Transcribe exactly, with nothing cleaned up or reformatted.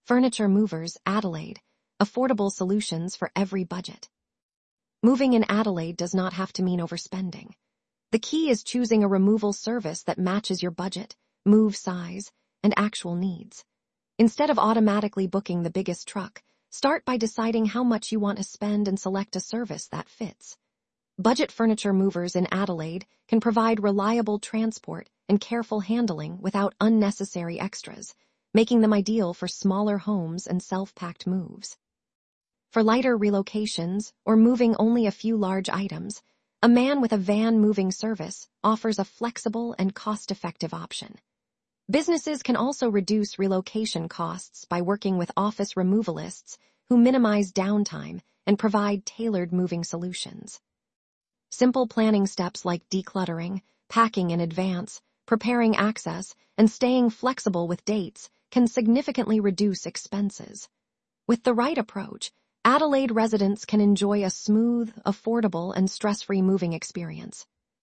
Furniture Movers, Adelaide. Affordable solutions for every budget. Moving in Adelaide does not have to mean overspending. The key is choosing a removal service that matches your budget, move size, and actual needs. Instead of automatically booking the biggest truck, start by deciding how much you want to spend and select a service that fits. Budget Furniture Movers in Adelaide can provide reliable transport and careful handling without unnecessary extras, making them ideal for smaller homes and self-packed moves. For lighter relocations or moving only a few large items, a man with a van moving service offers a flexible and cost-effective option. Businesses can also reduce relocation costs by working with office removalists who minimize downtime and provide tailored moving solutions. Simple planning steps like decluttering, packing in advance, preparing access, and staying flexible with dates can significantly reduce expenses. With the right approach, Adelaide residents can enjoy a smooth, affordable, and stress-free moving experience.